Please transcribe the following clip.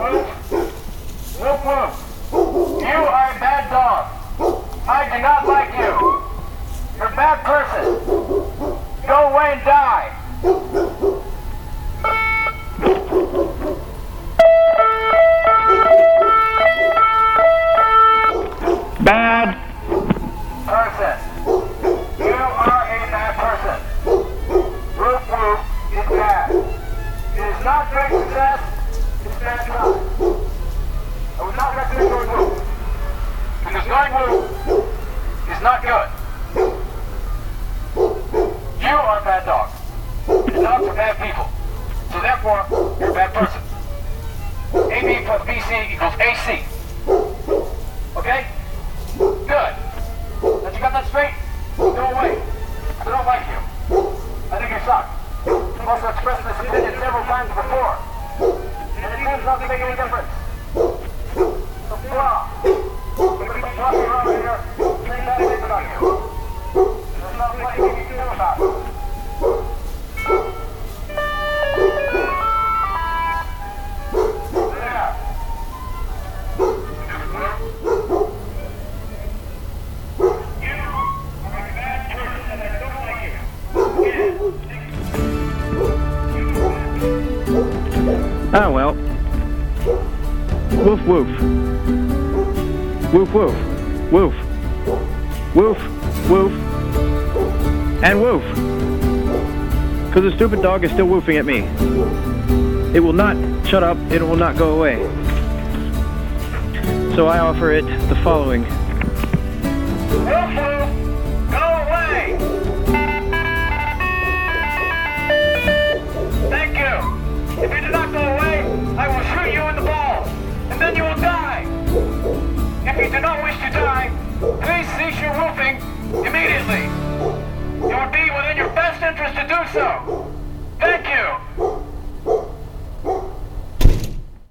Woof woof. You are a bad dog. I do not like you. You're a bad person. Go away and die. Bad Person. You are a bad person. Woof woof is bad. It is not great success. It's bad luck. I would not recommend going woof. Because going woof is not good. You are a bad dog. And dogs are bad people. So therefore, you're a bad person. AB plus BC equals AC. Okay? Good. Now you got that straight? Go away. I don't like you. I think you suck. You've also expressed this opinion several times before. And it seems not to make any difference. So blah. We keep talking around here, saying bad things about you. There's not much you can do about it. Oh well. Woof woof. Woof woof. Woof. Woof. Woof. And woof. Because the stupid dog is still woofing at me. It will not shut up. It will not go away. So I offer it the following. Woof woof! Go away! Thank you! If you do not go away, I will shoot you in the balls, and then you will die! If you do not wish to die, please cease your woofing immediately! It would be within your best interest to do so!